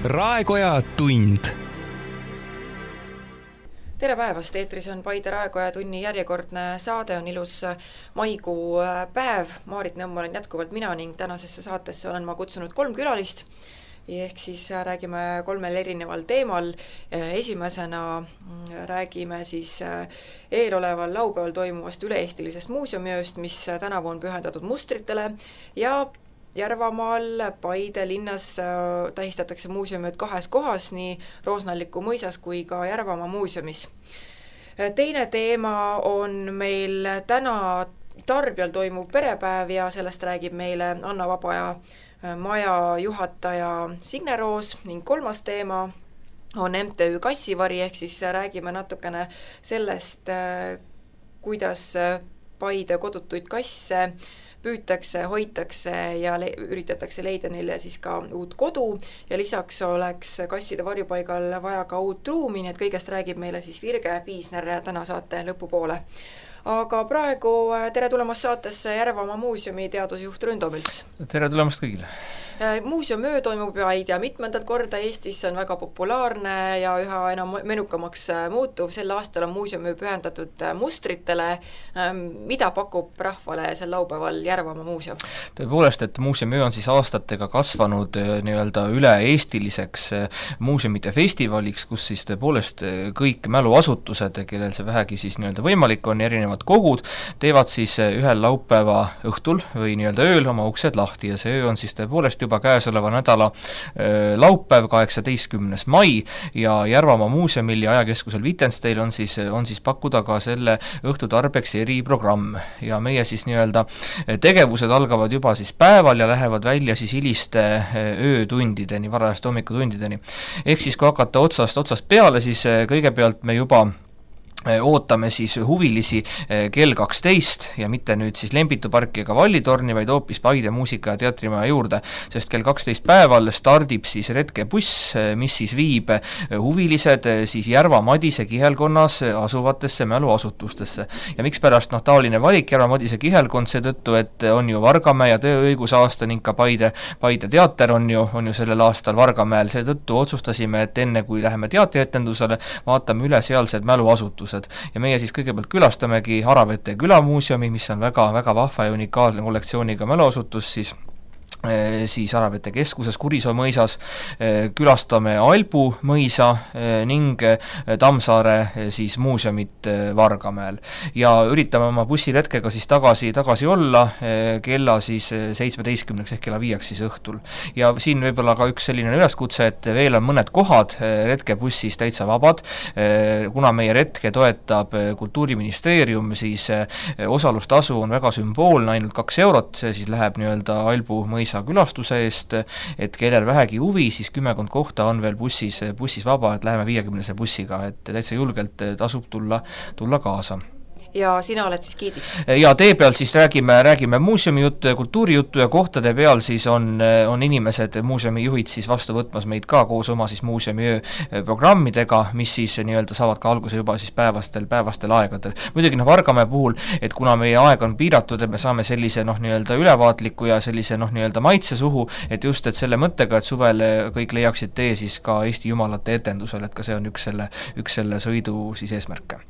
Raekoja tund. Tere päevast, eetris on Paide Raekoja tunni järjekordne saade, on ilus maikuu päev. Maarit Nõmm olen jätkuvalt mina ning tänasesse saatesse olen ma kutsunud 3 külalist. Ehk siis räägime 3 erineval teemal. Esimesena räägime siis eeloleval laupäeval toimuvast üle-eestilisest muuseumiööst, mis tänavu on pühendatud mustritele ja Järvamaal Paide linnas tähistatakse muuseumiööd 2 kohas, nii Roosnalliku mõisas kui ka Järvamaa muuseumis. Teine teema on meil täna Tarbjal toimuv perepäev ja sellest räägib meile Anna Vabaja maja juhataja Signe Roos ning 3. teema on MTÜ Kassivari, ehk siis räägime natukene sellest, kuidas Paide kodutuid kasse püütakse, hoitakse ja üritatakse leida neile siis ka uut kodu ja lisaks oleks kasside varjupaigal vaja ka uut ruumi, nii et kõigest räägib meile siis Virge Piisner täna saate lõpupoole. Aga praegu tere tulemast saatesse Järvamaa muuseumi teadusjuht Rõndo Mülks. Tere tulemast kõigile! Muuseumiöö toimub ja ei tea mitmendat korda Eestis, on väga populaarne ja üha enam menukamaks muutuv. Sel aastal on muuseumiöö pühendatud mustritele. Mida pakub rahvale sel laupäeval Järvamaa muuseum? Tõepoolest, et muuseumiöö on siis aastatega kasvanud nii-öelda üle-eestiliseks muuseumite festivaliks, kus siis tõepoolest kõik mäluasutused, kellel see vähegi siis nii-öelda võimalik on, erinevad kogud, teevad siis ühel laupäeva õhtul või nii-öelda ööl oma uksed lahti ja see öö on siis tõepoolest juba käesoleva nädala laupäev, 18. mai ja Järvamaa muuseumil ja ajakeskusel Viitensteil on siis pakkuda ka selle õhtu tarbeks eriprogramm ja meie siis nii-öelda tegevused algavad juba siis päeval ja lähevad välja siis hiliste öötundideni, varajaste hommikutundideni. Ehk siis kui hakata otsast peale, siis kõigepealt me juba ootame siis huvilisi kell 12 ja mitte nüüd siis Lembitu parki ega Vallitorni, vaid hoopis Paide muusika- ja teatrimaja juurde, sest kell 12 päeval stardib siis retkebuss, mis siis viib huvilised siis Järva-Madise kihelkonnas asuvatesse mäluasutustesse. Ja mikspärast taoline valik Järva-Madise kihelkond seetõttu, et on ju Vargamäe ja tööõiguse aasta ning ka Paide teater on ju sellel aastal Vargamäel, seetõttu otsustasime, et enne kui läheme teatrietendusele, vaatame üle sealsed mäluasutused. Ja meie siis kõigepealt külastamegi Aravete külamuuseumi, mis on väga vahva ja unikaalne kollektsiooniga mäluasutus siis Aravete keskuses Kurisoo mõisas, külastame Albu mõisa ning Tammsaare siis muuseumit Vargamäel ja üritame oma bussiretkega siis tagasi olla kella siis 17 ehk kella 5 siis õhtul. Ja siin võib-olla ka üks selline üleskutse, et veel on mõned kohad retkebussis täitsa vabad, kuna meie retke toetab Kultuuriministeerium, siis osalustasu on väga sümboolne, ainult 2 eurot, see siis läheb nii-öelda Albu mõisa külastuse eest, et kellel vähegi huvi, siis 10 kohta on veel bussis vaba, et läheme 50 bussiga, et täitsa julgelt tasub tulla kaasa. Ja sina oled siis giidiks? Ja tee peal siis räägime muuseumi juttu ja kultuurijuttu ja kohtade peal siis on inimesed, muuseumi juhid siis vastu võtmas meid ka koos oma siis muuseumiöö programmidega, mis siis nii-öelda saavad ka alguse juba siis päevastel aegadel. Muidugi Vargamäe puhul, et kuna meie aeg on piiratud, et me saame sellise nii-öelda ülevaatliku ja sellise nii-öelda maitse suhu, et just, et selle mõttega, et suvel kõik leiaksid tee siis ka Eesti jumalate etendusel, et ka see on üks selle sõidu siis eesmärke.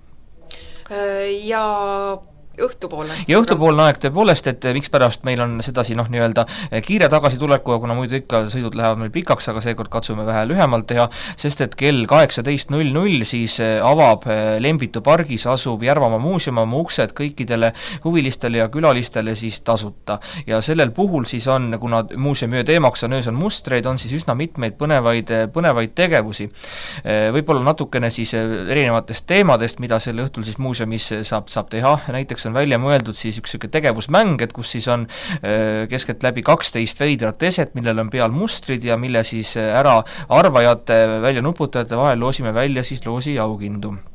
Ja õhtupoolne. Ja õhtupoolne aeg tõepoolest, et mikspärast meil on sedasi nii-öelda kiire tagasituleku, kuna muidu ikka sõidud lähevad meil pikaks, aga seekord katsume vähe lühemalt teha, sest et kell 18.00 siis avab Lembitu pargis asuv Järvamaa muuseum oma uksed kõikidele huvilistele ja külalistele siis tasuta. Ja sellel puhul siis on, kuna muuseumiöö teemaks on öös on mustreid, on siis üsna mitmeid põnevaid tegevusi. Võib-olla natukene siis erinevatest teemadest, mida sel õhtul siis muuseumis saab teha, näiteks on välja mõeldud siis üks tegevusmäng, et kus siis on keskeltläbi 12 veidrat eset, millel on peal mustrid ja mille siis ära arvajate, välja nuputajate vahel loosime välja siis loosi aukindu.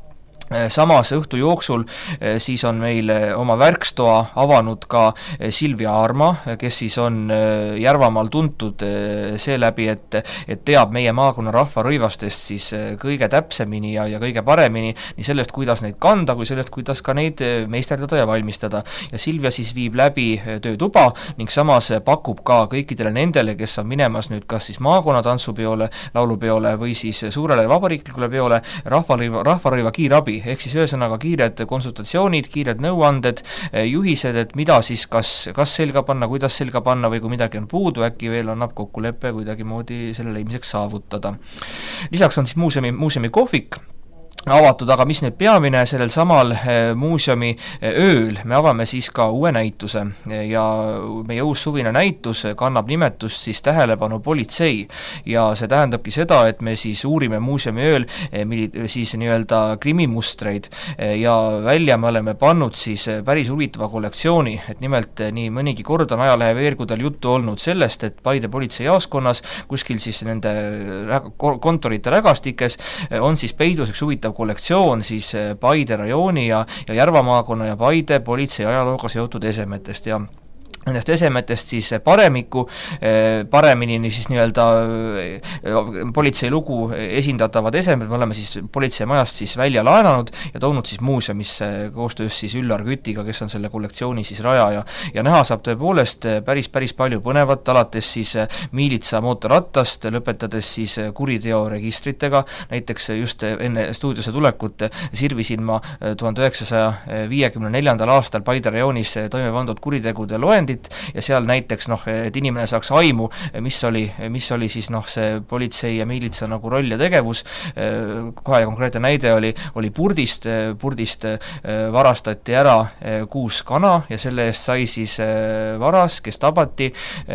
samas õhtu jooksul siis on meil oma värkstoa avanud ka Silvia Aarma, kes siis on Järvamaal tuntud seeläbi, et teab meie maakonna rahvarõivastest siis kõige täpsemini ja kõige paremini nii sellest, kuidas neid kanda, kui sellest, kuidas ka neid meisterdada ja valmistada. Ja Silvia siis viib läbi töötuba ning samas pakub ka kõikidele nendele, kes on minemas nüüd kas siis maakonna tantsupeole, laulupeole või siis suurele vabariiklikule peole rahvarõiva kiirabi, ehk siis ühesõnaga kiired konsultatsioonid, kiired nõuanded, juhised, et mida siis kas selga panna, kuidas selga panna või kui midagi on puudu, äkki veel annab kokkuleppe kuidagimoodi selle leidmiseks saavutada. Lisaks on siis muuseumi kohvik avatud, aga mis nüüd peamine, sellel samal muuseumi ööl me avame siis ka uue näituse ja meie uus suvine näitus kannab nimetust siis Tähelepanu politsei ja see tähendabki seda, et me siis uurime muuseumi ööl siis nii-öelda krimimustreid ja välja me oleme pannud siis päris huvitava kollektsiooni, et nimelt nii mõnigi kord on ajalehe veergudel juttu olnud sellest, et Paide politseijaoskonnas kuskil siis nende kontorite rägastikes on siis peidus üks huvitav kollektsioon siis Paide rajooni ja Järva maakonna ja Paide politsei ajalooga seotud esemetest ja nendest esemetest siis paremini siis nii-öelda politsei lugu esindatavad esemed me oleme siis politseimajast siis välja laenanud ja toonud siis muuseumisse koostöös siis Üllar Kütiga, kes on selle kollektsiooni siis rajaja ja näha saab tõepoolest päris palju põnevat, alates siis miilitsa mootorrattast, lõpetades siis kuriteoregistritega, näiteks just enne stuudiosse tulekut sirvisin ma 1954. aastal Paide rajoonis toime pandud kuritegude loendit ja seal näiteks et inimene saaks aimu, mis oli siis see politsei ja miilitsa nagu roll ja tegevus, kohe konkreetne näide oli purdist varastati ära 6 kana ja selle eest sai siis varas, kes tabati,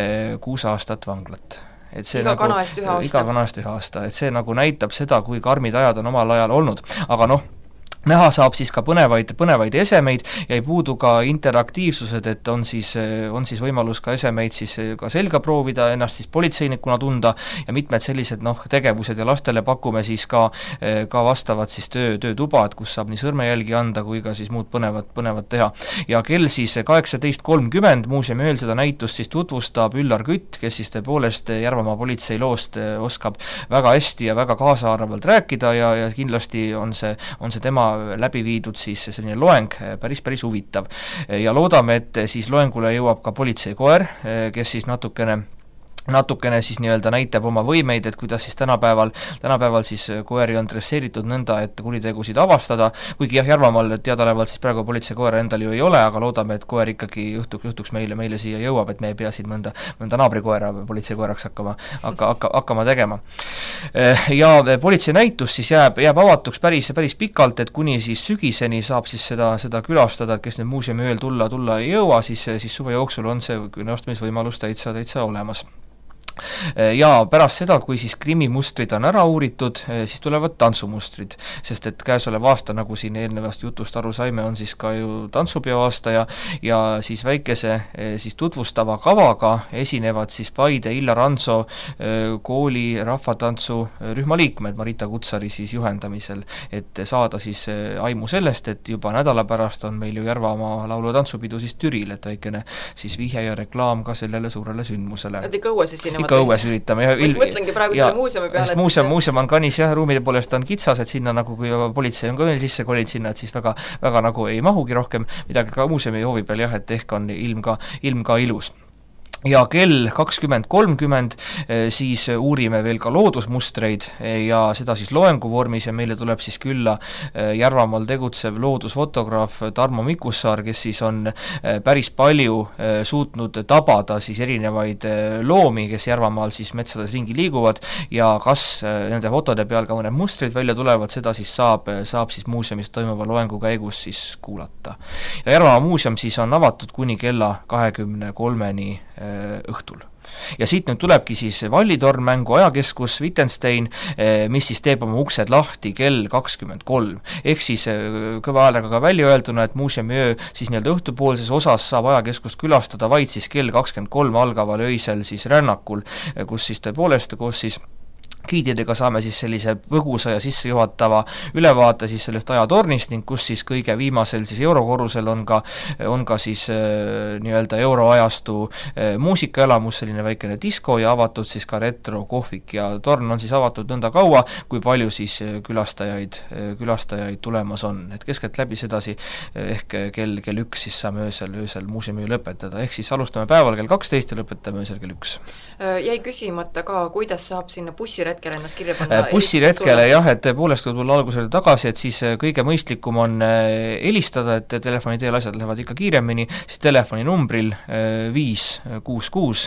6 aastat vanglat. Iga kana eest ühe aasta, et see nagu näitab seda, kui karmid ajad on omal ajal olnud, aga näha saab siis ka põnevaid esemeid ja ei puudu ka interaktiivsused, et on siis võimalus ka esemeid siis ka selga proovida, ennast siis politseinikuna tunda ja mitmed sellised tegevused ja lastele pakume siis ka vastavad siis töötuba, et kus saab nii sõrmejälgi anda kui ka siis muud põnevat teha. Ja kell siis 18.30 muuseumi ööl seda näitust siis tutvustab Üllar Kütt, kes siis tõepoolest Järvamaa politsei loost oskab väga hästi ja väga kaasaarvalt rääkida ja kindlasti on see tema läbi viidud siis selline loeng päris huvitav. Ja loodame, et siis loengule jõuab ka politseikoer, kes siis natukene siis nii-öelda näitab oma võimeid, et kuidas siis tänapäeval siis koeri on dresseeritud nõnda, et kuritegusid avastada, kuigi Järvamaal teadaolevalt siis praegu politseikoera endal ju ei ole, aga loodame, et koer ikkagi juhtuks meile siia jõuab, et me ei pea siin mõnda naabrikoera politseikoeraks hakkama tegema. Ja politseinäitus siis jääb avatuks päris pikalt, et kuni siis sügiseni saab siis seda külastada, et kes nüüd muuseumi ööl tulla ei jõua, siis suve jooksul on see külastamisvõimalus täitsa olemas. Ja pärast seda, kui siis krimimustrid on ära uuritud, siis tulevad tantsumustrid, sest et käesolev aasta, nagu siin eelnevast jutust aru saime, on siis ka ju tantsupeo aasta ja siis väikese siis tutvustava kavaga esinevad siis Paide Illar Hanso kooli rahvatantsu rühma liikmed Marita Kutsari siis juhendamisel, et saada siis aimu sellest, et juba nädala pärast on meil ju Järvamaa laulu- ja tantsupidu siis Türil, et väikene siis vihje ja reklaam ka sellele suurele sündmusele. Et ikka õue siis sinna ikka õues üritame. Ma mõtlengi praegu selle muuseumi peale. Muuseum on kanis jah, ruumide poolest on kitsas, et sinna nagu kui politsei on ka veel sisse kolinud sinna, et siis väga nagu ei mahugi rohkem midagi ka muuseumi hoovi peal jah, et ehk on ilm ka ilus. Ja kell 20.30 siis uurime veel ka loodusmustreid ja seda siis loengu vormis ja meile tuleb siis külla Järvamaal tegutsev loodusfotograaf Tarmo Mikussaar, kes siis on päris palju suutnud tabada siis erinevaid loomi, kes Järvamaal siis metsades ringi liiguvad ja kas nende fotode peal ka mõned mustrid välja tulevad, seda siis saab siis muuseumis toimuva loengu käigus siis kuulata. Ja Järvamaa muuseum siis on avatud kuni kella 23-ni õhtul. Ja siit nüüd tulebki siis Vallitorn mängu ajakeskus Wittgenstein, mis siis teeb oma uksed lahti kell 23. Ehk siis kõva häälega ka välja öelduna, et muuseumi öö siis nii-öelda õhtupoolses osas saab ajakeskust külastada vaid siis kell 23 algaval öisel siis rännakul, kus siis tõepoolest koos siis giididega saame siis sellise põgusa ja sissejuhatava ülevaate siis sellest ajatornist ning kus siis kõige viimasel siis eurokorrusel on ka siis nii-öelda euroajastu muusikaelamus, selline väikene disko ja avatud siis ka retrokohvik ja torn on siis avatud nõnda kaua, kui palju siis külastajaid tulemas on. Et keskeltläbi sedasi ehk kell 1 siis saame öösel muuseumi lõpetada, ehk siis alustame päeval kell 12 ja lõpetame öösel kell 1. Jäi küsimata ka, kuidas saab sinna bussiretkele ennast kirja panna? Bussiretkele jah, et tõepoolest, kui tulla algusele tagasi, et siis kõige mõistlikum on helistada, et telefoni teel asjad lähevad ikka kiiremini, siis telefoninumbril 566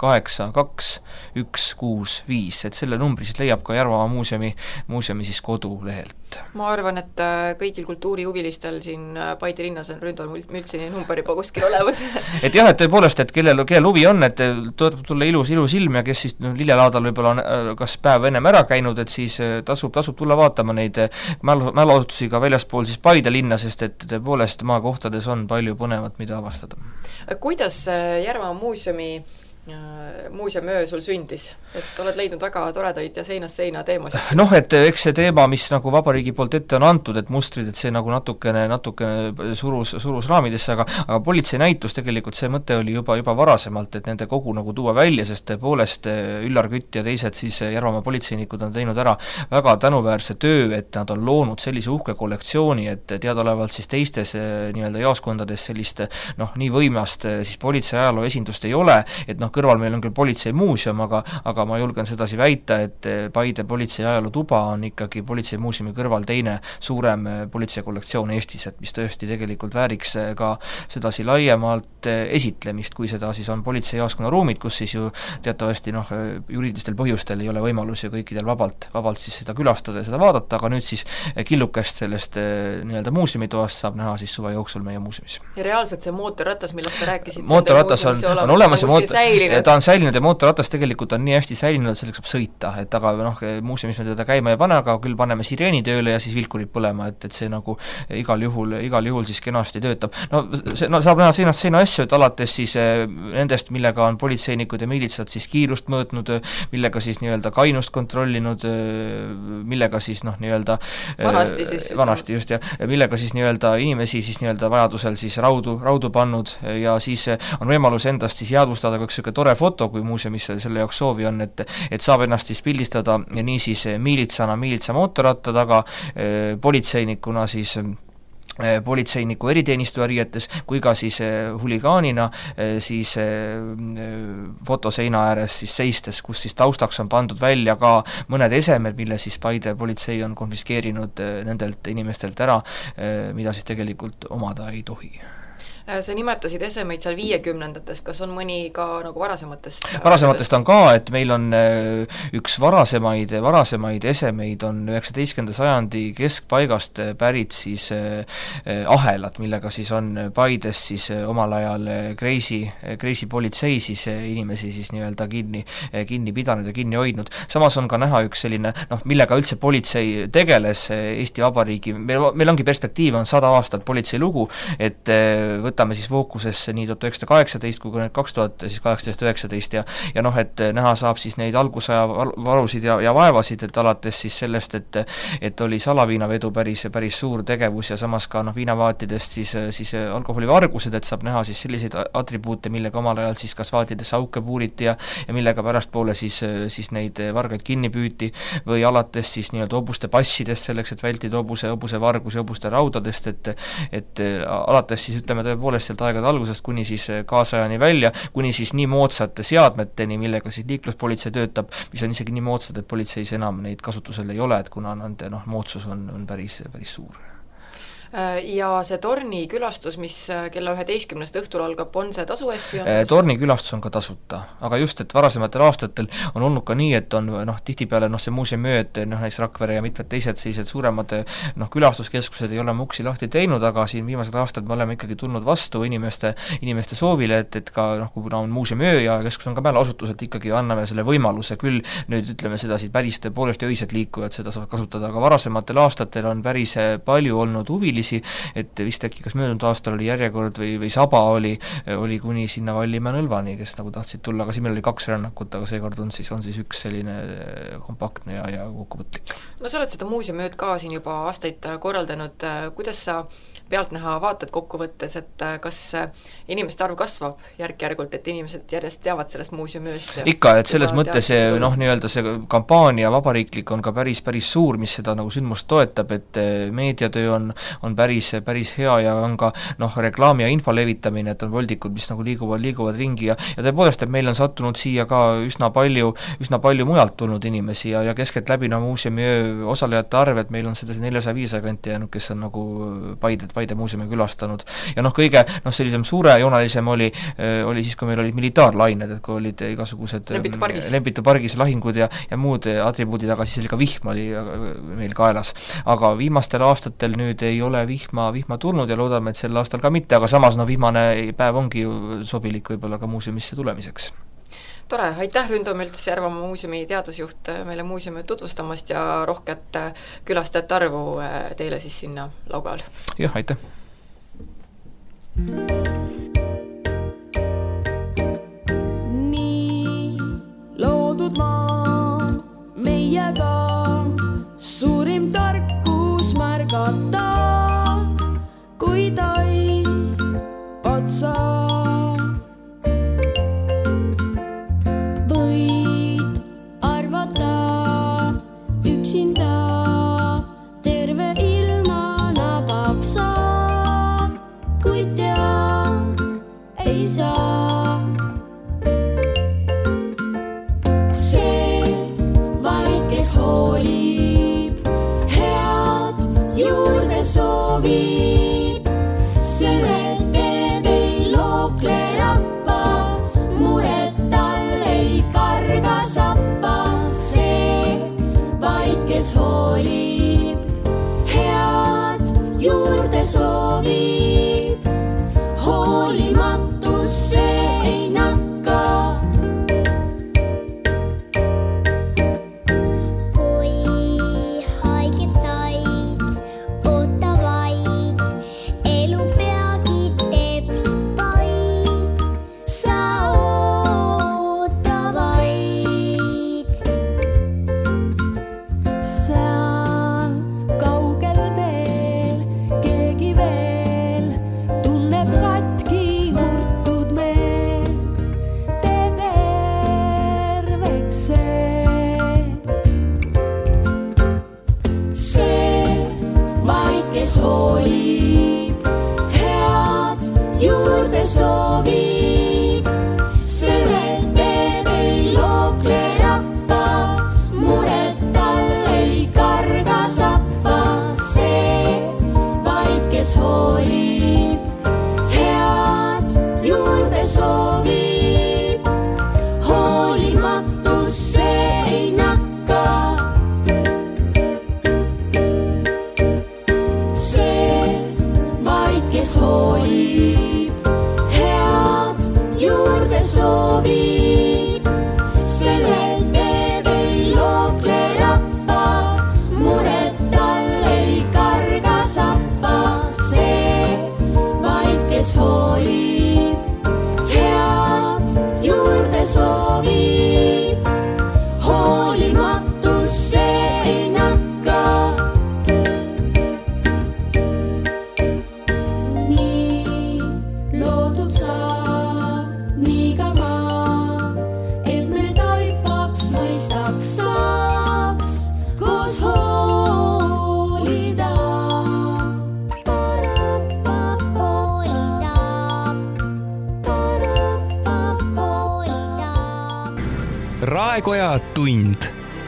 82 165, et selle numbri siis leiab ka Järvamaa muuseumi siis kodulehelt. Ma arvan, et kõigil kultuurihuvilistel siin Paide linnas on Ründol Mültsini number juba kuskil olemas. Et jah, et tõepoolest, et kellel huvi on, et tuleb tulla ilus ilm ja kes siis Lillelaadal võib-olla on kas päev ennem ära käinud, et siis tasub tulla vaatama neid mäluasutusi ka väljaspool siis Paide linna, sest et tõepoolest maakohtades on palju põnevat, mida avastada. Kuidas Järvamaa muuseumöö sul sündis? Et oled leidnud väga toredaid ja seinast seina teemasid. Noh, et eks see teema, mis nagu vabariigi poolt ette on antud, et mustrid, et see nagu natukene surus raamidesse, aga politsei näitus tegelikult see mõte oli juba varasemalt, et nende kogu nagu tuua välja, sest tõepoolest Üllar Kütt ja teised siis Järvamaa politseinikud on teinud ära väga tänuväärse töö, et nad on loonud sellise uhke kollektsiooni, et teadaolevalt siis teistes nii-öelda jaoskondades sellist nii võimast siis politsei ajaloo esindust ei ole, et kõrval meil on küll politseimuuseum, aga ma julgen sedasi väita, et Paide politsei ajalootuba on ikkagi politseimuuseumi kõrval teine suurem politseikollektsioon Eestis, et mis tõesti tegelikult vääriks ka sedasi laiemalt esitlemist, kui seda siis on politseijaoskonna ruumid, kus siis ju teatavasti juriidilistel põhjustel ei ole võimalusi kõikidel vabalt siis seda külastada ja seda vaadata, aga nüüd siis killukest sellest nii-öelda muuseumitoast saab näha siis suve jooksul meie muuseumis. Ja reaalselt see mootorratas, millest sa rääkisid, mootorratas on olemas ja ta on säilinud ja mootorratas tegelikult on nii hästi säilinud, et selleks saab sõita, et aga muuseumis me teda käima ei pane, aga küll paneme sireeni tööle ja siis vilkurid põlema, et see nagu igal juhul siis kenasti töötab. Saab näha seinast seina asju, et alates siis nendest, millega on politseinikud ja miilitsad siis kiirust mõõtnud, millega siis nii-öelda kainust kontrollinud, millega siis nii-öelda vanasti just, ja millega siis nii-öelda inimesi siis nii-öelda vajadusel siis raudu pannud ja siis on võimalus endast siis jäädvustada ka üks tore foto, kui muuseumis selle jaoks soovi on, et saab ennast siis pildistada ja nii siis miilitsa mootorratta taga, politseinikuna siis politseiniku eriteenistuja riietes, kui ka siis huligaanina siis fotoseina ääres siis seistes, kus siis taustaks on pandud välja ka mõned esemed, mille siis Paide politsei on konfiskeerinud nendelt inimestelt ära, mida siis tegelikult omada ei tohi. Sa nimetasid esemeid seal 50-ndatest, kas on mõni ka nagu varasematest? Varasematest on ka, et meil on üks varasemaid esemeid on 19. sajandi keskpaigast pärit siis ahelad, millega siis on Paides siis omal ajal Kreisi politsei siis inimesi siis nii-öelda kinni pidanud ja kinni hoidnud. Samas on ka näha üks selline, millega üldse politsei tegeles Eesti Vabariigi, meil ongi perspektiiv, on 100 aastat politsei lugu, et võtame siis fookusesse nii 1918 kui ka 2018-19 ja et näha saab siis neid algusaja varusid ja vaevasid, et alates siis sellest, et oli salaviinavedu päris suur tegevus ja samas ka viinavaatidest siis alkoholivargused, et saab näha siis selliseid atribuute, millega omal ajal siis kas vaatidesse auke puuriti ja millega pärastpoole siis neid vargaid kinni püüti või alates siis nii-öelda hobuste passidest selleks, et vältida hobuse vargus ja hobuste raudadest, et alates siis ütleme tõepoolest sealt aegade algusest kuni siis kaasajani välja, kuni siis nii moodsate seadmeteni, millega siis liikluspolitsei töötab, mis on isegi nii moodsad, et politseis enam neid kasutusel ei ole, et kuna nende moodsus on päris suur. Ja see torni külastus, mis kella 11 õhtul algab, on see tasu eest või on see torni külastus on ka tasuta, aga just, et varasematel aastatel on olnud ka nii, et on tihtipeale see muuseumöö, et näiteks Rakvere ja mitmed teised sellised suuremad külastuskeskused ei ole oma uksi lahti teinud, aga siin viimased aastad me oleme ikkagi tulnud vastu inimeste soovile, et ka kuna on muuseumöö ja keskus on ka mäluasutuselt, ikkagi anname selle võimaluse küll, nüüd ütleme sedasi päris tõepoolest öised liikujad seda saavad kasutada, aga varasematel aastatel on päris palju olnud huvilisi huvilisi, et vist äkki kas möödunud aastal oli järjekord või saba oli kuni sinna Vallimäe nõlvani, kes nagu tahtsid tulla, aga siin meil oli 2 rännakut, aga seekord on siis üks selline kompaktne ja kokkuvõtlik. No sa oled seda muuseumööd ka siin juba aastaid korraldanud, kuidas sa pealtnäha vaatad kokkuvõttes, et kas inimeste arv kasvab järk-järgult, et inimesed järjest teavad sellest muuseumööst? Ikka, et selles mõttes nii-öelda see kampaania vabariiklik on ka päris suur, mis seda nagu sündmust toetab, et meediatöö on päris hea ja on ka reklaami ja info levitamine, et on voldikud, mis nagu liiguvad ringi ja tõepoolest, et meil on sattunud siia ka üsna palju mujalt tulnud inimesi ja keskeltläbi muuseumiöö osalejate arv, et meil on seda 400-500 kanti jäänud, kes on nagu Paide muuseumi külastanud. Ja kõige sellisem suurejoonalisem oli siis, kui meil olid militaarlained, et kui olid igasugused Lembitu pargis lahingud ja muud atribuudid, aga siis oli ka vihm oli meil kaelas. Aga viimastel aastatel nüüd ei ole vihma tulnud ja loodame, et sel aastal ka mitte, aga samas vihmane päev ongi ju sobilik võib-olla ka muuseumisse tulemiseks. Tore, aitäh Ründo Mölts, Järvamaa muuseumi teadusjuht meile muuseumi tutvustamast ja rohket külastajate arvu teile siis sinna laupäeval. Jah, aitäh! Nii loodud maa meiega, suurim tarkus märgata, kui taib otsa. Üksinda terve ilmana paksad, kui tead ei saa. See vaid, kes hoolib, head juurde soovib, selle teed ei lookle rappa, mured tal ei karga sappa. Kes hoolib, head juurde soovib, hoolimatus see ei nakka. Kui haiget said, oota vaid, elu peagi teeb paid, sa oota vaid. Seal kaugel teel keegi veel tunneb katki murtud meel, tee terveks see vaid, kes hoolib, head juurde soovib, selle teed ei lookle rappa, mured tal ei karga sappa. See vaid, kes hoolib, head juurde soovib, hoolimatus see ei nakka. See vaid, kes hoolib, head juurde soovib, selle teed ei lookle rappa, mured tal ei karga sappa. See vaid, kes hoolib, head juurde soovib, hoolimatus see ei nakka. Nii loodud saab, nii ka maa, et me taipaks, mõistaks, saaks koos hoolida. Raekoja tund.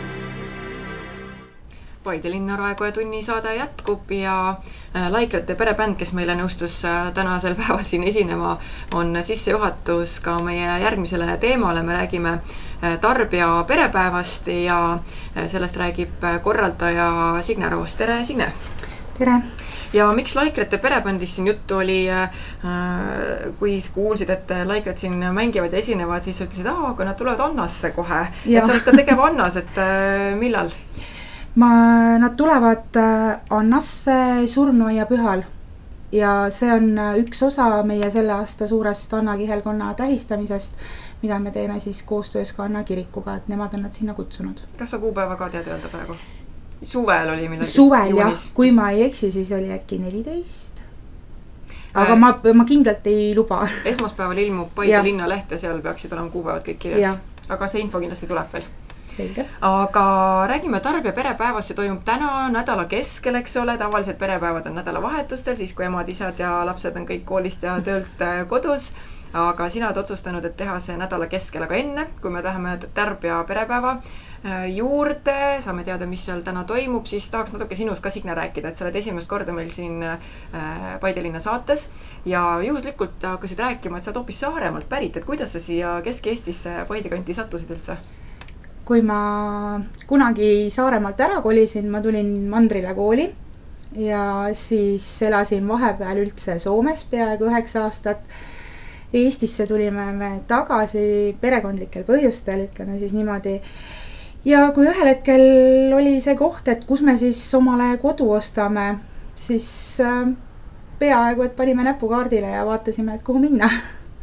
Paide linna Raekoja tunni saade jätkub ja Laikrate perebänd, kes meile nõustus tänasel päeval siin esinema, on sissejuhatus ka meie järgmisele teemale. Me räägime tarbija perepäevast ja sellest räägib korraldaja Signe Roos. Tere, Signe! Tere! Ja miks Laikrate perebändis siin juttu oli, kui kuulsid, et Laikrat siin mängivad ja esinevad, siis ütlesid, aga nad tulevad Annasse kohe. Et sa oled ka tegev Annas, et millal? Nad tulevad Annasse surnuaia pühal ja see on üks osa meie selle aasta suurest Anna kihelkonna tähistamisest, mida me teeme siis koostöös ka Anna kirikuga, et nemad on nad sinna kutsunud. Kas sa kuupäeva ka tead öelda praegu? Suvel oli millegi? Suvel jah, kui ma ei eksi, siis oli äkki 14. Aga ma kindlalt ei luba. Esmaspäeval ilmub Paide linnaleht ja seal peaksid olema kuupäevad kõik kirjas. Aga see info kindlasti tuleb veel. Selge. Aga räägime tarbija perepäevast, see toimub täna nädala keskel, eks ole, tavaliselt perepäevad on nädalavahetustel, siis kui emad, isad ja lapsed on kõik koolist ja töölt kodus, aga sina oled otsustanud, et teha see nädala keskel, aga enne, kui me läheme tarbija perepäeva juurde, saame teada, mis seal täna toimub, siis tahaks natuke sinust ka Signe rääkida, et sa oled esimest korda meil siin Paide linna saates ja juhuslikult hakkasid rääkima, et sa oled hoopis Saaremaalt pärit, et kuidas sa siia Kesk-Eestisse Paide kanti sattusid üldse? Kui ma kunagi Saaremaalt ära kolisin, ma tulin Mandrile kooli ja siis elasin vahepeal üldse Soomes peaaegu 9 aastat. Eestisse tulime me tagasi perekondlikel põhjustel, ütleme siis niimoodi. Ja kui ühel hetkel oli see koht, et kus me siis omale kodu ostame, siis peaaegu, et panime näpukaardile ja vaatasime, et kuhu minna.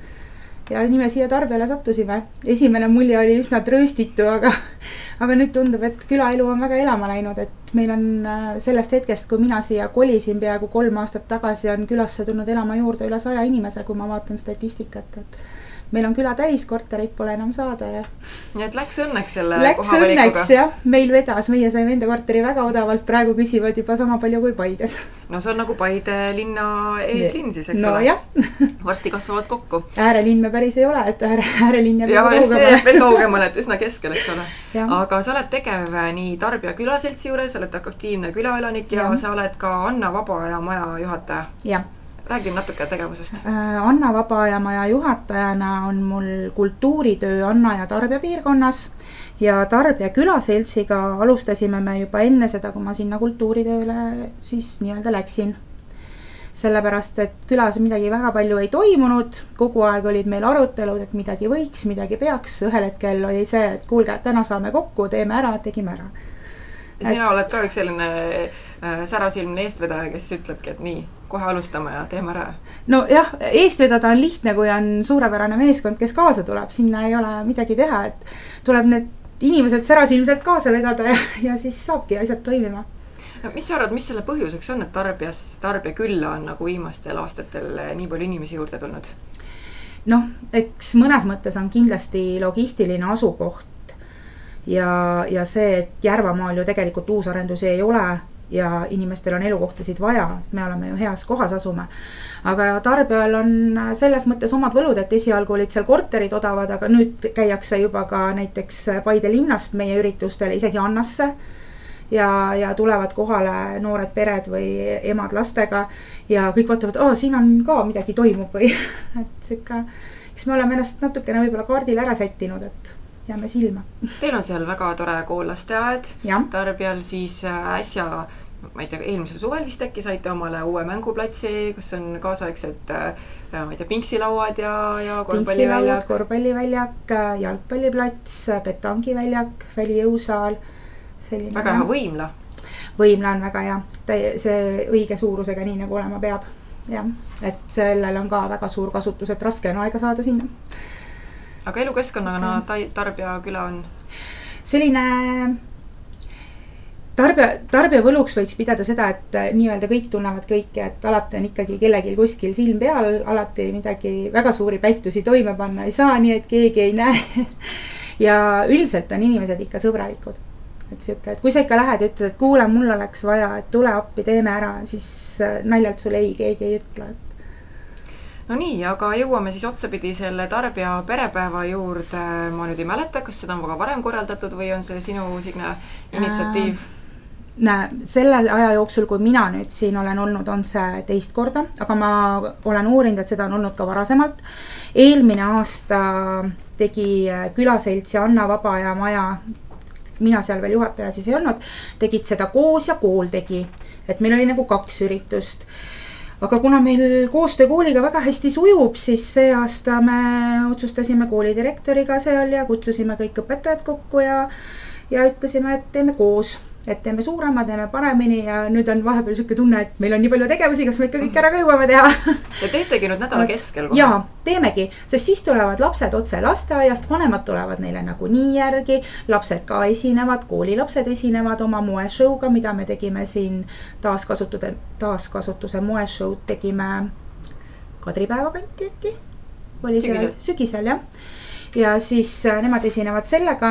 Ja nii me siia tarbijale sattusime. Esimene mulje oli üsna trööstitu, aga nüüd tundub, et külaelu on väga elama läinud, et meil on sellest hetkest, kui mina siia kolisin peaaegu 3 aastat tagasi, on külasse tulnud elama juurde üle 100 inimese, kui ma vaatan statistikat, et meil on küla täis, korterit pole enam saada. Ja nii et läks õnneks selle läks õnneks, jah. Meil vedas, meie saime enda korteri väga odavalt, praegu küsivad juba sama palju kui Paides. No see on nagu Paide linna eeslinn siis, eks ole? Jah. Varsti kasvavad kokku. Äärelinn me päris ei ole, et äärelinn jääb ja see veel kaugemale, et üsna keskel, eks ole. Aga sa oled tegev nii tarbija külaseltsi juures, sa oled aktiivne külaelanik ja sa oled ka Anna Vabaaja maja juhataja. Jah. Räägi natuke tegevusest. Anna Vabaaja maja juhatajana on mul kultuuritöö Anna ja tarbija piirkonnas ja tarbija külaseltsiga alustasime me juba enne seda, kui ma sinna kultuuritööle siis nii-öelda läksin. Sellepärast, et külas midagi väga palju ei toimunud, kogu aeg olid meil arutelud, et midagi võiks, midagi peaks, ühel hetkel oli see, et kuulge, täna saame kokku, teeme ära, tegime ära. Ja sina oled ka üks selline särasilmne eestvedaja, kes ütlebki, et nii, kohe alustame ja teeme ära. No jah, eestvedada on lihtne, kui on suurepärane meeskond, kes kaasa tuleb, sinna ei ole midagi teha, et tuleb need inimesed särasilmselt kaasa vedada ja siis saabki asjad toimima. No, mis sa arvad, mis selle põhjuseks on, et tarbija külla on nagu viimastel aastatel nii palju inimesi juurde tulnud? Noh, eks mõnes mõttes on kindlasti logistiline asukoht ja see, et Järvamaal ju tegelikult uusarendusi ei ole ja inimestel on elukohtasid vaja, me oleme ju heas kohas asume. Aga tarbijal on selles mõttes omad võlud, et esialgu olid seal korterid odavad, aga nüüd käiakse juba ka näiteks Paide linnast meie üritustele, isegi Annasse ja tulevad kohale noored pered või emad lastega ja kõik vaatavad, siin on ka midagi toimub või et sükka, eks me oleme ennast natukene võib-olla kaardil ära sättinud, et jääme silma. Teil on seal väga tore koolasteaed, tarbijal siis äsja, ma ei tea, eelmisel suvel vist äkki saite omale uue mänguplatsi, kus on kaasaegsed, ma ei tea, pingsilauad ja korvpalliväljak. Korvpalliväljak, jalgpalliplats, petangiväljak, välijõusaal. Väga hea võimla. Võimla on väga hea, see õige suurusega nii nagu olema peab. Ja, et sellel on ka väga suur kasutus, et raske on aega saada sinna. Aga elukeskkonnana tarbija küla on? Selline tarbija võluks võiks pidada seda, et nii-öelda kõik tunnevad kõike, et alati on ikkagi kellegil kuskil silm peal, alati midagi väga suuri pättusi toime panna ei saa, nii et keegi ei näe. Ja üldiselt on inimesed ikka sõbralikud. Et kui sa ikka lähed ja ütled, et kuule, mul oleks vaja, et tule appi, teeme ära, siis naljalt sul keegi ei ütle. No nii, aga jõuame siis otsapidi selle tarbija perepäeva juurde. Ma nüüd ei mäleta, kas seda on väga varem korraldatud või on see sinu Signe initsiatiiv? Selle aja jooksul, kui mina nüüd siin olen olnud, on see teist korda, aga ma olen uurinud, et seda on olnud ka varasemalt. Eelmine aasta tegi külaseltsi Anna Vabaaja maja, mina seal veel juhataja siis ei olnud, tegid seda koos ja kool tegi, et meil oli nagu 2 üritust. Aga kuna meil koostöö kooliga väga hästi sujub, siis see aasta me otsustasime koolidirektoriga seal ja kutsusime kõik õpetajad kokku ja ütlesime, et teeme koos. et teeme suurema, teeme paremini ja nüüd on vahepeal niisugune tunne, et meil on nii palju tegevusi, kas me ikka kõik ära ka jõuame teha. Ja teetegi nüüd nädala keskel kohe? Jaa, teemegi, sest siis tulevad lapsed otse lasteaiast, vanemad tulevad neile nagu nii järgi, lapsed ka esinevad, koolilapsed esinevad oma moeshowga, mida me tegime siin taaskasutuse moeshow'd tegime Kadripäeva kanti äkki, oli see sügisel jah. Ja siis nemad esinevad sellega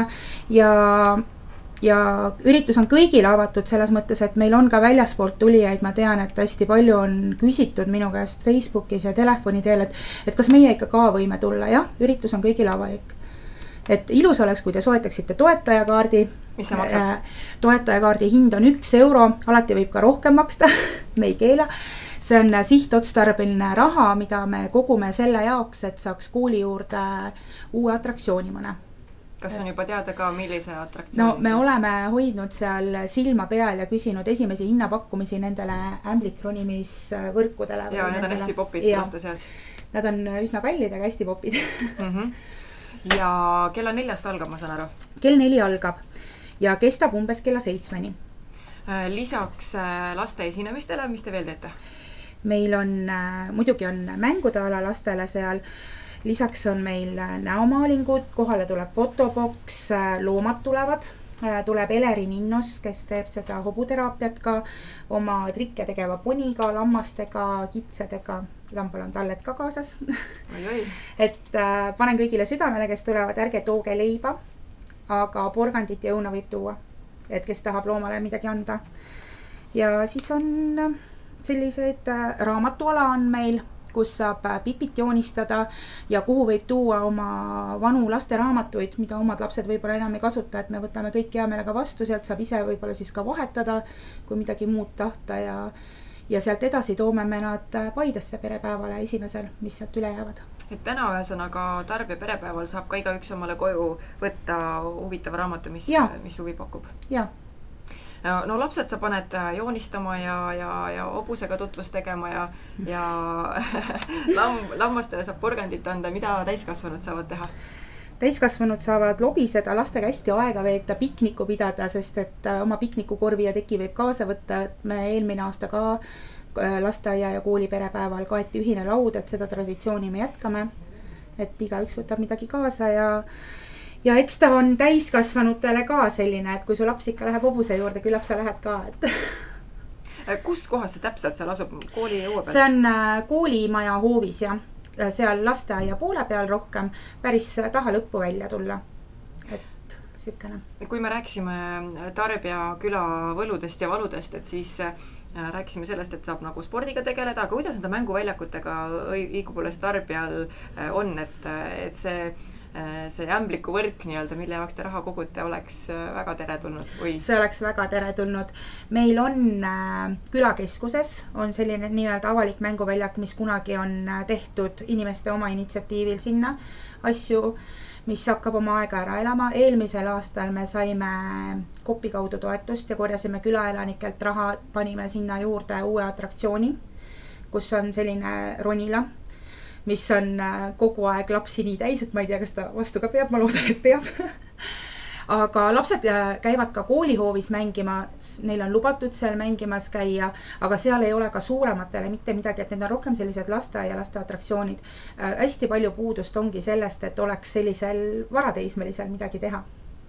ja üritus on kõigile avatud selles mõttes, et meil on ka väljaspoolt tulijaid, ma tean, et hästi palju on küsitud minu käest Facebookis ja telefoni teel, et kas meie ikka ka võime tulla, jah, üritus on kõigile avalik. Et ilus oleks, kui te soetaksite toetajakaardi. Mis see maksab? Toetajakaardi hind on 1 euro, alati võib ka rohkem maksta, me ei keela. See on sihtotstarbeline raha, mida me kogume selle jaoks, et saaks kooli juurde uue atraktsiooni mõne. Kas on juba teada ka, millise atraktsiooni? No me oleme hoidnud seal silma peal ja küsinud esimesi hinnapakkumisi nendele ämblikronimisvõrkudele. Ja need on hästi popid laste seas. Nad on üsna kallid, aga hästi popid. Ja kella 4 algab, ma saan aru? Kell 4 algab ja kestab umbes kella 7. Lisaks laste esinemistele, mis te veel teete? Meil on, muidugi on mängude ala lastele seal. Lisaks on meil näomaalingud, kohale tuleb fotoboks, loomad tulevad, tuleb Eleri Ninnos, kes teeb seda hobuteraapiat ka oma trikke tegeva poniga, lammastega, kitsedega, lambal on tallet ka kaasas. Et panen kõigile südamele, kes tulevad, ärge tooge leiba, aga porgandit ja õuna võib tuua, et kes tahab loomale midagi anda. Ja siis on sellised raamatuala on meil, kus saab pipit joonistada ja kuhu võib tuua oma vanu laste raamatuid, mida omad lapsed võib-olla enam ei kasuta, et me võtame kõik hea meelega vastu, sealt saab ise võib-olla siis ka vahetada, kui midagi muud tahta ja sealt edasi toome me nad Paidesse perepäevale esimesel, mis sealt üle jäävad. Et täna ühesõnaga tarbija perepäeval saab ka igaüks omale koju võtta huvitava raamatu, mis huvi pakub. Jaa. No lapsed sa paned joonistama ja hobusega tutvust tegema ja lammastele saab porgandit anda, mida täiskasvanud saavad teha? Täiskasvanud saavad lobiseda, lastega hästi aega veeta, pikniku pidada, sest et oma piknikukorvi ja teki võib kaasa võtta, et me eelmine aasta ka lasteaia ja kooli perepäeval kaeti ühine laud, et seda traditsiooni me jätkame, et igaüks võtab midagi kaasa ja eks ta on täiskasvanutele ka selline, et kui su laps ikka läheb hobuse juurde, küllap sa lähed ka, et... Kus kohas see täpselt seal asub? Kooli õue peal? See on koolimaja hoovis ja seal lasteaia poole peal rohkem, päris taha lõppu välja tulla. Et sükene. Kui me rääkisime Tarbja küla võludest ja valudest, et siis rääkisime sellest, et saab nagu spordiga tegeleda, aga kuidas nende mänguväljakutega õigupoolest Tarbjal on, et see ämbliku võrk nii-öelda, mille jaoks te raha kogute, oleks väga teretulnud? See oleks väga teretulnud. Meil on külakeskuses on selline nii-öelda avalik mänguväljak, mis kunagi on tehtud inimeste oma initsiatiivil sinna asju, mis hakkab oma aega ära elama. Eelmisel aastal me saime Kopi kaudu toetust ja korjasime külaelanikelt raha, panime sinna juurde uue atraktsiooni, kus on selline ronila, mis on kogu aeg lapsi nii täis, et ma ei tea, kas ta vastu ka peab, ma loodan, et peab. Aga lapsed käivad ka koolihoovis mängima, neil on lubatud seal mängimas käia, aga seal ei ole ka suurematele mitte midagi, et need on rohkem sellised laste ja laste atraktsioonid. Hästi palju puudust ongi sellest, et oleks sellisel varateismelisel midagi teha.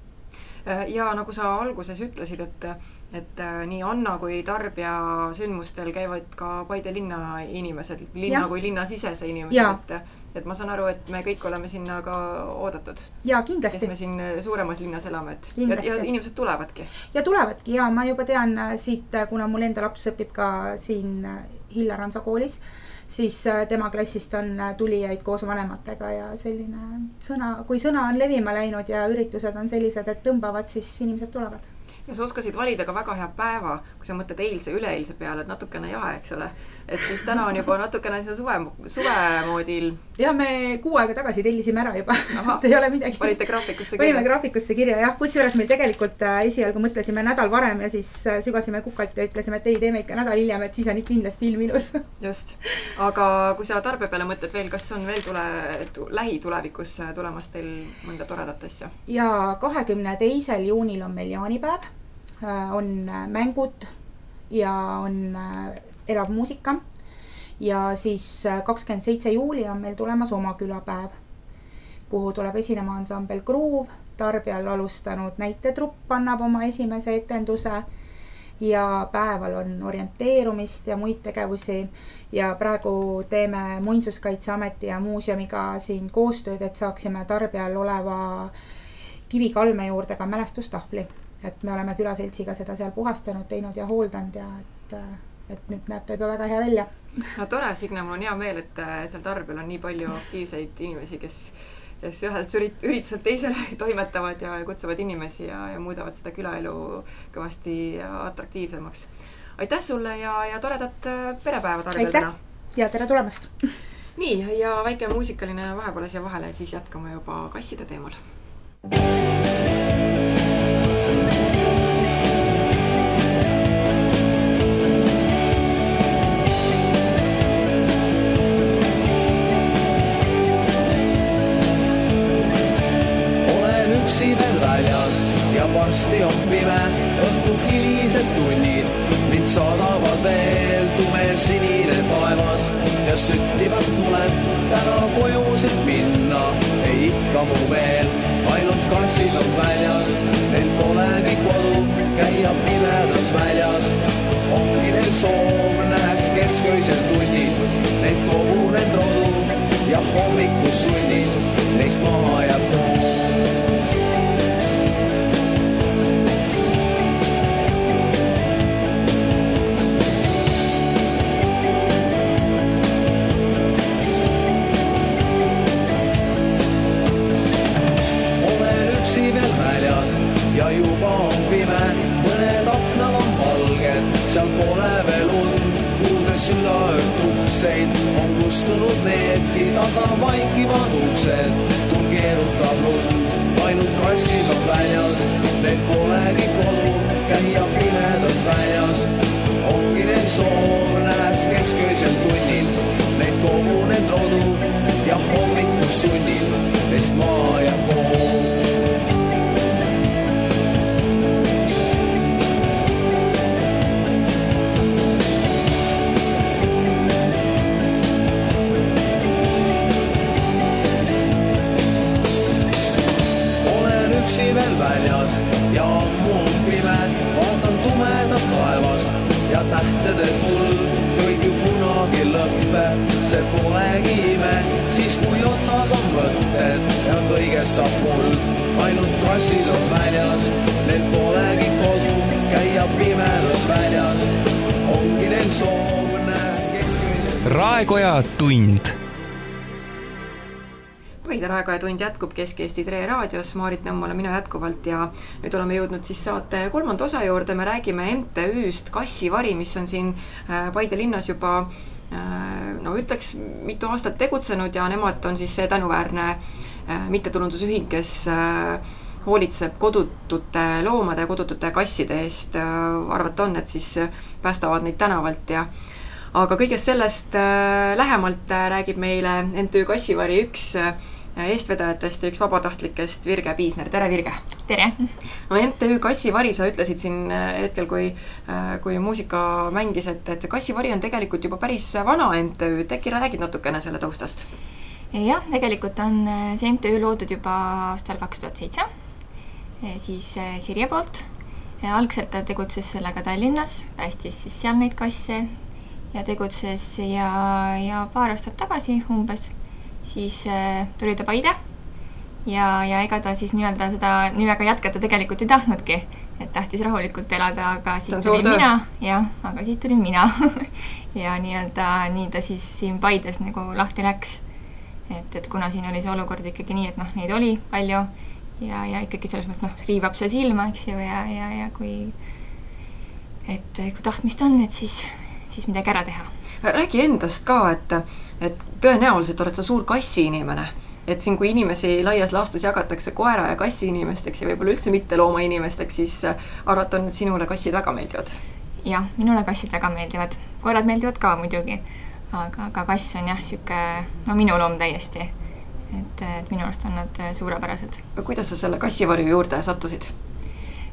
Ja nagu sa alguses ütlesid, et nii Anna kui Tarbja sündmustel käivad ka Paide linna inimesed, linna kui linnasisese inimesed, et ma saan aru, et me kõik oleme sinna ka oodatud. Ja kindlasti. Kes me siin suuremas linnas elame, et ja inimesed tulevadki. Ja tulevadki, ja ma juba tean siit, kuna mul enda laps õpib ka siin Hillar Hansa koolis, siis tema klassist on tulijaid koos vanematega ja selline sõna, kui sõna on levima läinud ja üritused on sellised, et tõmbavad, siis inimesed tulevad. Ja sa oskasid valida ka väga hea päeva, kui sa mõtled eilse, üleeilse peale, et natukene jahe, eks ole. Et siis täna on juba natukene suve moodil. Ja me 6 aega tagasi tellisime ära juba. Ei ole midagi. Panite graafikusse kirja? Panime graafikusse kirja, jah. Kusjuures meil tegelikult esialgu mõtlesime nädal varem ja siis sügasime kukalt ja ütlesime, et ei, teeme ikka nädal hiljem, et siis on ikka kindlasti ilm ilus. Just. Aga kui sa Tarbja peale mõtled veel, kas on veel lähitulevikus tulemas teil mõnda toredat asja? Ja 22. juunil on meil jaanipäev. on mängud ja on elav muusika ja siis 27. juuli on meil tulemas oma külapäev, kuhu tuleb esinema ansambel Groove, Tarbijal alustanud näitetrupp annab oma esimese etenduse ja päeval on orienteerumist ja muid tegevusi ja praegu teeme Muinsuskaitseameti ja muuseumiga siin koostööd, et saaksime Tarbijal oleva kivikalme juurde ka mälestustahvli. Et me oleme külaseltsiga seda seal puhastanud, teinud ja hooldanud ja et nüüd näeb ta juba väga hea välja. No tore, Signe, mul on hea meel, et seal Tarbijal on nii palju aktiivseid inimesi, kes ühelt ürituselt teisele toimetavad ja kutsuvad inimesi ja muudavad seda külaelu kõvasti atraktiivsemaks. Aitäh sulle ja toredat perepäeva Tarbijal täna! Ja tere tulemast! Nii, ja väike muusikaline vahepeal siia vahele, siis jätkame juba kasside teemal. Ja varsti on pime, õhtu hilised tunnid, mind saadavad veel tumel sinine taevas ja süttivad tuled täna kojusid minna. Ei ikka mu veel, ainult kassid on väljas, neil polegi kodu, käia pimedas väljas. Ongi neil soov, nähes kesköisel tunnid, neid kogunenud rodu ja hommikus sunnid, neist maha jääb too. Ja juba on pime, mõned aknad on valged, seal pole veel und, kuuldes südaööd ukseid, on kustunud needki tasa vaikivad uksed, tuul keerutab lund, ainult kassid on väljas, neil polegi kodu, käia pimedas väljas, ongi neil soov, nähes kesköisel tunnil, neid kogunenud rodu ja hommikus sunnil, neist maa ja kool. Väljas ja ammu on pime, vaatan tumedat taevast ja tähtede tuld, kõik ju kunagi lõppeb, see polegi ime, siis kui otsas on võtted ja kõigest saab muld, ainult kassid on väljas, neil polegi kodu, käia pimedas väljas, ongi neil soov, näes kesköisel. Raekoja tund. Paide Raekoja tund jätkub Kesk-Eesti Tre raadios, Maarit Nõmmole mina jätkuvalt ja nüüd oleme jõudnud siis saate 3. osa juurde, me räägime MTÜ-st Kassivari, mis on siin Paide linnas juba ütleks mitu aastat tegutsenud ja nemad on siis see tänuväärne mittetulundusühing, kes hoolitseb kodutute loomade ja kodutute kasside eest, arvata on, et siis päästavad neid tänavalt ja aga kõigest sellest lähemalt räägib meile MTÜ Kassivari üks eestvedajatest ja üks vabatahtlikest Virge Piisner. Tere, Virge! Tere! No MTÜ Kassivari, sa ütlesid siin hetkel, kui muusika mängis, et Kassivari on tegelikult juba päris vana MTÜ, äkki räägid natukene selle taustast? Jah, tegelikult on see MTÜ loodud juba aastal 2007, siis Sirje poolt. Algselt ta tegutses sellega Tallinnas, päästis siis seal neid kasse ja tegutses ja paar aastat tagasi umbes, siis tuli ta Paide ja ega ta siis nii-öelda seda nimega jätkata tegelikult ei tahtnudki, et tahtis rahulikult elada, aga siis tulin mina, aga siis tulin mina ja nii-öelda nii ta siis siin Paides nagu lahti läks, et kuna siin oli see olukord ikkagi nii, et neid oli palju ja ikkagi selles mõttes riivab see silma, eks ju, ja kui tahtmist on, et siis midagi ära teha. Räägi endast ka, et tõenäoliselt oled sa suur kassi inimene, et siin kui inimesi laias laastus jagatakse koera ja kassi inimesteks ja võib-olla üldse mitte looma inimesteks, siis arvata on, et sinule kassid väga meeldivad. Jah, minule kassid väga meeldivad. Koerad meeldivad ka muidugi, aga kass on siuke, minu loom täiesti. Et minu arust on nad suurepärased. Kuidas sa selle Kassivarju juurde sattusid?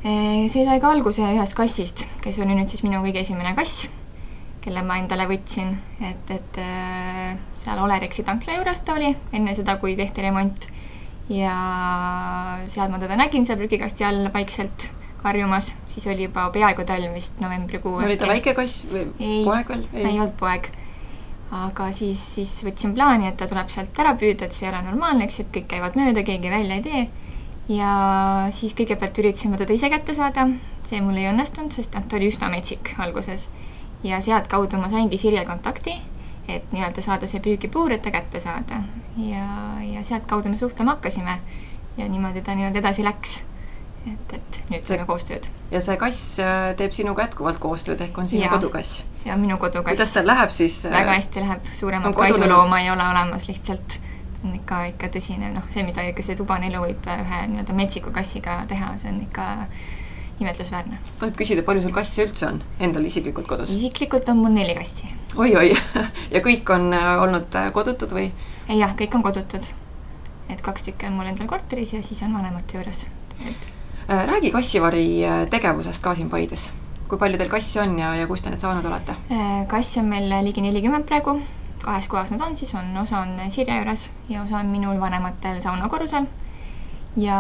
See sai ka alguse ühest kassist, kes oli nüüd siis minu kõige esimene kass, kelle ma endale võtsin, et seal Oleriksi tankla juures ta oli enne seda, kui tehti remont ja seal ma teda nägin seal prügikasti all vaikselt karjumas, siis oli juba peaaegu talv vist novembrikuu. Oli ta väike kass või poeg veel? Ei olnud poeg. Aga siis võtsin plaani, et ta tuleb sealt ära püüda, et see ei ole normaalne, eks ju, et kõik käivad mööda, keegi välja ei tee. Ja siis kõigepealt üritasin ma teda ise kätte saada, see mul ei õnnestunud, sest ta oli üsna metsik alguses. Ja sealt kaudu ma saingi Sirje kontakti, et nii-öelda saada see püügipuur, et ta kätte saada. Ja sealt kaudu me suhtlema hakkasime ja niimoodi ta nii-öelda edasi läks. Et nüüd teeme koostööd. Ja see kass teeb sinuga jätkuvalt koostööd, ehk on sinu kodukass? See on minu kodukass. Kuidas tal läheb siis? Väga hästi läheb, suuremat kaisulooma ei ole olemas lihtsalt. On ikka tõsine, see, mida see tubane elu võib ühe nii-öelda metsiku kassiga teha, see on ikka imetlusväärne. Tohib küsida, palju sul kassi üldse on endal isiklikult kodus? Isiklikult on mul 4 kassi. Oi. Ja kõik on olnud kodutud või? Jah, kõik on kodutud. Et 2 tükki on mul endal korteris ja siis on vanemate juures. Räägi kassivari tegevusest ka siin Paides. Kui palju teil kassi on ja kus te need saanud olete? Kassi on meil ligi 40 praegu. 2 kohas nad on, siis osa on Sirje juures ja osa on minul vanematel saunakorrusel. Ja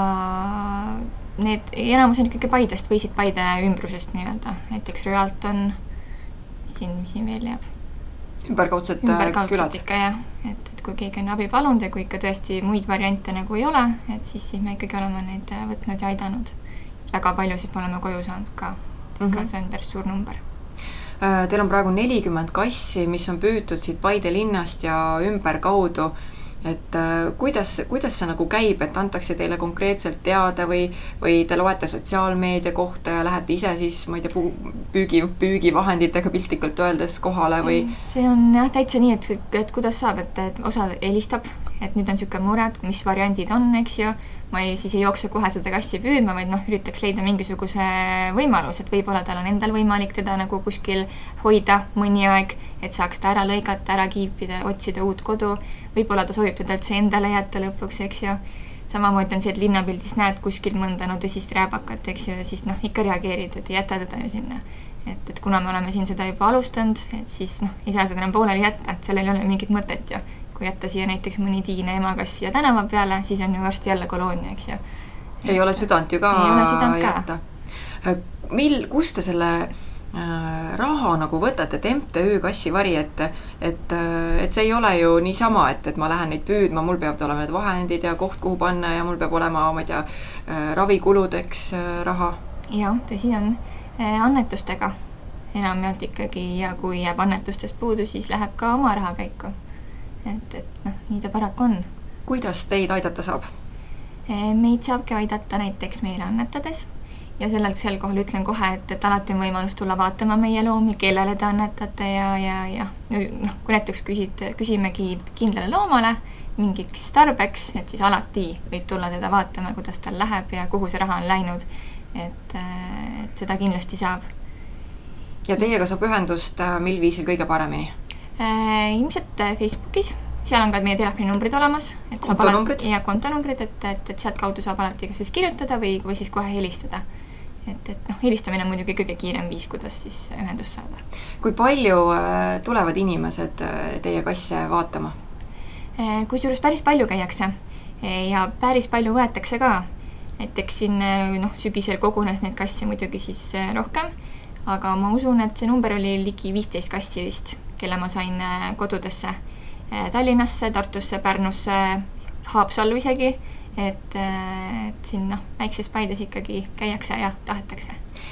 need enamus on ikkagi Paidest või siit Paide ümbrusest nii-öelda. Näiteks Röalt on mis siin veel jääb. Ümberkaudselt külad. Ikka jah, et kui keegi on abi palunud ja kui ikka tõesti muid variante nagu ei ole, et siis me ikkagi oleme neid võtnud ja aidanud. Väga paljusid me oleme koju saanud ka. See on päris suur number. Teil on praegu 40 kassi, mis on püütud siit Paide linnast ja ümber kaudu. Et kuidas see nagu käib, et antakse teile konkreetselt teada või te loete sotsiaalmeedia kohta ja lähete ise siis, ma ei tea, püügivahenditega piltlikult öeldes kohale või? See on jah täitsa nii, et kuidas saab, et osa helistab, et nüüd on siuke mure, et mis variandid on, eks ju. Ma siis ei jookse kohe seda kassi püüdma, vaid üritaks leida mingisuguse võimalus, et võib-olla tal on endal võimalik teda nagu kuskil hoida mõni aeg, et saaks ta ära lõigata, ära kiipida, otsida uut kodu. Võib-olla ta soovib teda üldse endale jätta lõpuks, eks ju. Samamoodi on see, et linnapildis näed kuskil mõnda tõsist rääbakat, eks ju, ja siis ikka reageerid, et ei jäta teda ju sinna. Et kuna me oleme siin seda juba alustanud, et siis ei saa seda enam pooleli jätta, et sellel ei ole mingit mõtet ju. Kui jätta siia näiteks mõni tiine emakas siia tänava peale, siis on ju varsti jälle koloonia, eks ju. Ei ole südant ju ka jätta. Kust te selle raha nagu võtate, et MTÜ kassivari, et see ei ole ju niisama, et ma lähen neid püüdma, mul peavad olema need vahendid ja koht, kuhu panna ja mul peab olema, ma ei tea, ravikuludeks raha. Jah, tõsi on. Annetustega enamjaolt ikkagi ja kui jääb annetustest puudu, siis läheb ka oma raha käiku. Et nii ta paraku on. Kuidas teid aidata saab? Meid saabki aidata näiteks meile annetades ja sel kohal ütlen kohe, et alati on võimalus tulla vaatama meie loomi, kellele te annetate ja kui näiteks küsimegi kindlale loomale mingiks tarbeks, et siis alati võib tulla teda vaatama, kuidas tal läheb ja kuhu see raha on läinud, et seda kindlasti saab. Ja teiega saab ühendust mil viisil kõige paremini? Ilmselt Facebookis, seal on ka meie telefoninumbrid olemas. Kontonumbrid? Ja kontonumbrid, et sealt kaudu saab alati kas siis kirjutada või siis kohe helistada. Et helistamine on muidugi kõige kiirem viis, kuidas siis ühendust saada. Kui palju tulevad inimesed teie kasse vaatama? Kusjuures päris palju käiakse ja päris palju võetakse ka. Näiteks siin sügisel kogunes neid kasse muidugi siis rohkem, aga ma usun, et see number oli ligi 15 kassi vist, kelle ma sain kodudesse Tallinnasse, Tartusse, Pärnusse, Haapsallu isegi, et siin väikses Paides ikkagi käiakse ja tahetakse.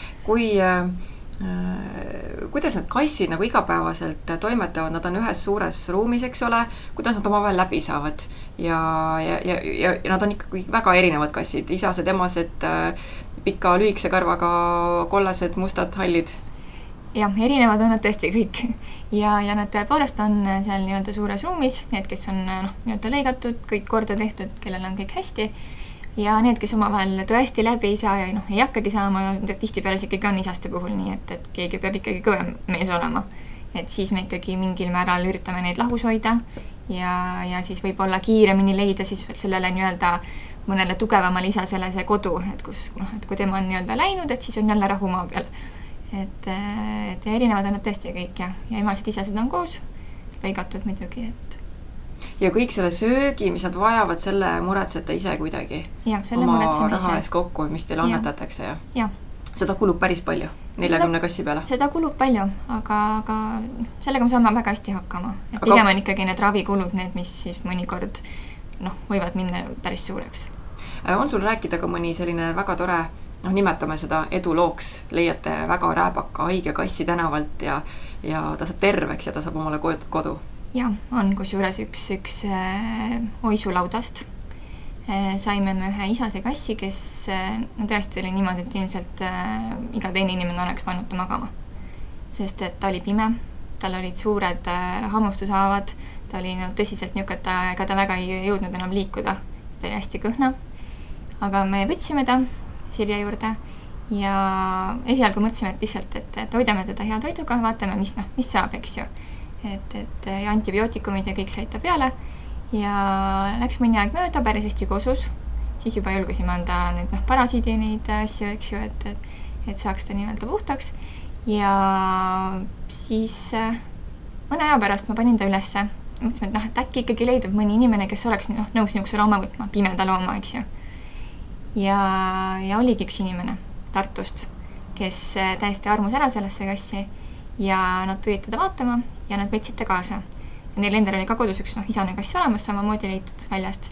Kuidas need kassid nagu igapäevaselt toimetavad, nad on ühes suures ruumis, eks ole, kuidas nad omavahel läbi saavad ja nad on ikkagi väga erinevad kassid, isased, emased, pika lühikese karvaga, kollased, mustad, hallid. Jah, erinevad on nad tõesti kõik ja nad tõepoolest on seal nii-öelda suures ruumis, need, kes on nii-öelda lõigatud, kõik korda tehtud, kellel on kõik hästi ja need, kes omavahel tõesti läbi ei saa ja ei hakkagi saama, tihtipeales ikkagi on isaste puhul nii, et keegi peab ikkagi kõvem mees olema. Et siis me ikkagi mingil määral üritame neid lahus hoida ja siis võib-olla kiiremini leida siis sellele nii-öelda mõnele tugevamale isasele see kodu, et kui tema on nii-öelda läinud, et siis on jälle rahu maa peal. Et erinevad on nad tõesti kõik ja emased isased on koos, lõigatud muidugi, et ja kõik selle söögi, mis nad vajavad, selle muretsete ise kuidagi oma raha eest kokku, mis teile annetatakse ja seda kulub päris palju 40 kassi peale? Seda kulub palju, aga sellega me saame väga hästi hakkama. Et pigem on ikkagi need ravikulud, need, mis siis mõnikord võivad minna päris suureks. On sul rääkida ka mõni selline väga tore, nimetame seda edulooks, leiate väga rääbaka haige kassi tänavalt ja ta saab terveks ja ta saab omale kodu? Ja, on kusjuures üks oisulaudast. Saime me ühe isase kassi, kes tõesti oli niimoodi, et ilmselt iga teine inimene oleks pannud ta magama. Sest et ta oli pime, tal olid suured hammustushaavad, ta oli tõsiselt niisugune, ega ta väga ei jõudnud enam liikuda. Ta oli hästi kõhna. Aga me võtsime ta Sirje juurde ja esialgu mõtlesime, et lihtsalt, et hoidame teda hea toiduga, vaatame, mis saab, eks ju. Ja antibiootikumid ja kõik said ta peale ja läks mõni aeg mööda, päris hästi kosus, siis juba julgusime anda need parasiidi neid asju, eks ju, et saaks ta nii-öelda puhtaks ja siis mõne aja pärast ma panin ta ülesse, mõtlesime, et äkki ikkagi leidub mõni inimene, kes oleks nõus niisuguse looma võtma, pimeda looma, eks ju. Ja oligi üks inimene Tartust, kes täiesti armus ära sellesse kassi ja nad tulid teda vaatama ja nad võtsid ta kaasa. Ja neil endal oli ka kodus üks isane kass olemas, samamoodi leitud väljast.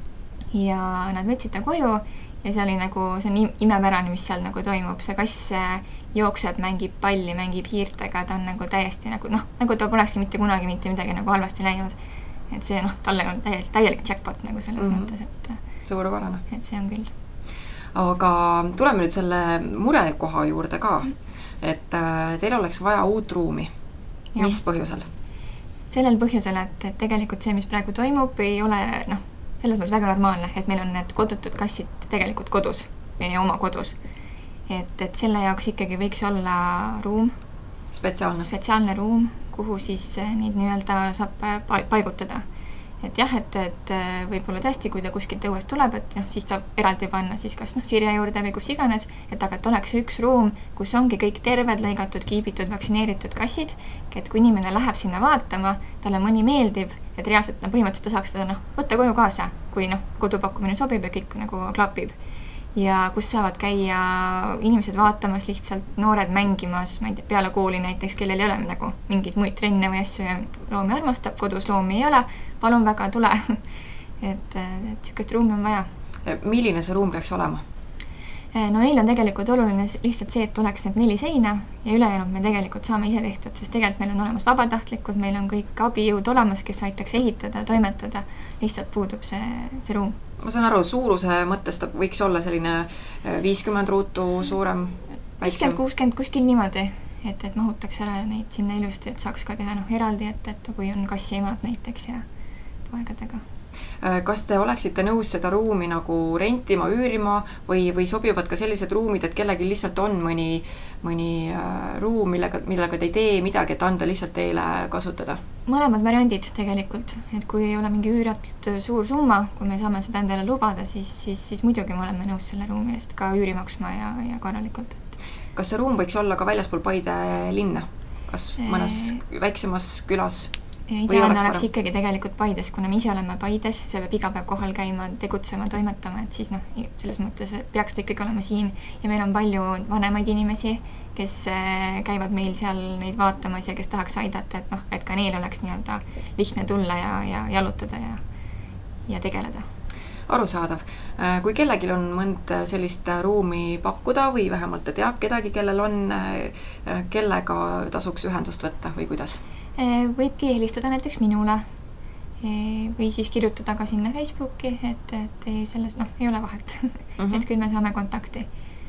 Ja nad võtsid ta koju ja see oli see on imepärane, mis seal toimub. See kass jookseb, mängib palli, mängib hiirtega, ta on täiesti nagu ta polekski mitte kunagi mitte midagi halvasti läinud. Et see talle on täielik jackpot selles mõttes, et suurepärane. Et see on küll. Aga tuleme nüüd selle murekoha juurde ka, et teil oleks vaja uut ruumi. Ja. Mis põhjusel? Sellel põhjusel, et tegelikult see, mis praegu toimub, ei ole selles mõttes väga normaalne, et meil on need kodutud kassid tegelikult kodus, meie oma kodus. Et selle jaoks ikkagi võiks olla ruum, spetsiaalne ruum, kuhu siis neid nii-öelda saab paigutada. Et jah, et võib-olla tõesti, kui ta kuskilt õuest tuleb, et siis ta eraldi panna siis kas Sirje juurde või kus iganes, et aga oleks üks ruum, kus ongi kõik terved, lõigatud, kiibitud, vaktsineeritud kassid, et kui inimene läheb sinna vaatama, talle mõni meeldib, et reaalselt põhimõtteliselt ta saaks seda võtta koju kaasa, kui kodupakkumine sobib ja kõik klapib. Ja kus saavad käia inimesed vaatamas, lihtsalt noored mängimas, ma ei tea, peale kooli näiteks, kellel ei ole mingeid muid trenne või asju ja loomi armastab, kodus loomi ei ole, palun väga tule. et niisugust ruumi on vaja. Milline see ruum peaks olema? Meil on tegelikult oluline lihtsalt see, et oleks need 4 seina ja ülejäänud me tegelikult saame ise tehtud, sest tegelikult meil on olemas vabatahtlikud, meil on kõik abijõud olemas, kes aitaks ehitada, toimetada, lihtsalt puudub see ruum. Ma saan aru, suuruse mõttes ta võiks olla selline 50 ruutu suurem, väiksem? 50-60 kuskil niimoodi, et mahutaks ära neid sinna ilusti, et saaks ka teha eraldi, et kui on kassiemad näiteks ja poegadega. Kas te oleksite nõus seda ruumi rentima, üürima või sobivad ka sellised ruumid, et kellegi lihtsalt on mõni ruum, millega te ei tee midagi, et anda lihtsalt teile kasutada? Mõlemad variandid tegelikult, et kui ei ole mingi üüratud suur summa, kui me saame seda endale lubada, siis muidugi me oleme nõus selle ruumi eest ka üüri maksma ja korralikult. Kas see ruum võiks olla ka väljaspool Paide linna? Kas mõnes väiksemas külas? Ideaalne oleks ikkagi tegelikult Paides, kuna me ise oleme Paides, see peab iga päev kohal käima, tegutsema, toimetama, et siis selles mõttes peaks ta ikkagi olema siin ja meil on palju vanemaid inimesi, kes käivad meil seal neid vaatamas ja kes tahaks aidata, et ka neil oleks nii-öelda lihtne tulla ja jalutada ja tegeleda. Arusaadav. Kui kellelgi on mõnd sellist ruumi pakkuda või vähemalt ta teab kedagi, kellel on, kellega tasuks ühendust võtta või kuidas? Võibki helistada näiteks minule või siis kirjutada ka sinna Facebooki, et selles ei ole vahet, et küll me saame kontakti.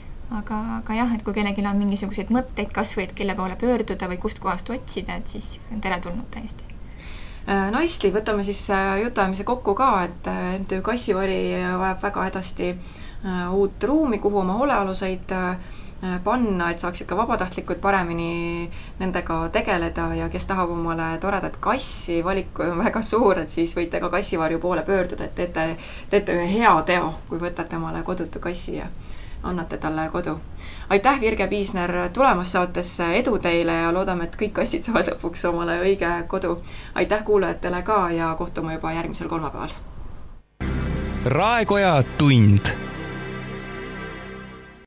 Aga jah, et kui kellelgi on mingisuguseid mõtteid, kas või et kelle poole pöörduda või kust kohast otsida, et siis on teretulnud täiesti. No hästi, võtame siis jutuajamise kokku ka, et MTÜ Kassivari vajab väga hädasti uut ruumi, kuhu oma hoolealuseid panna, et saaksid ka vabatahtlikud paremini nendega tegeleda ja kes tahab omale toredat kassi, valik on väga suur, et siis võite ka kassivarju poole pöörduda, et teete ühe hea teo, kui võtate omale kodutu kassi ja annate talle kodu. Aitäh, Virge Piisner, tulemast saatesse, edu teile ja loodame, et kõik kassid saavad lõpuks omale õige kodu. Aitäh kuulajatele ka ja kohtume juba järgmisel kolmapäeval. Raekoja tund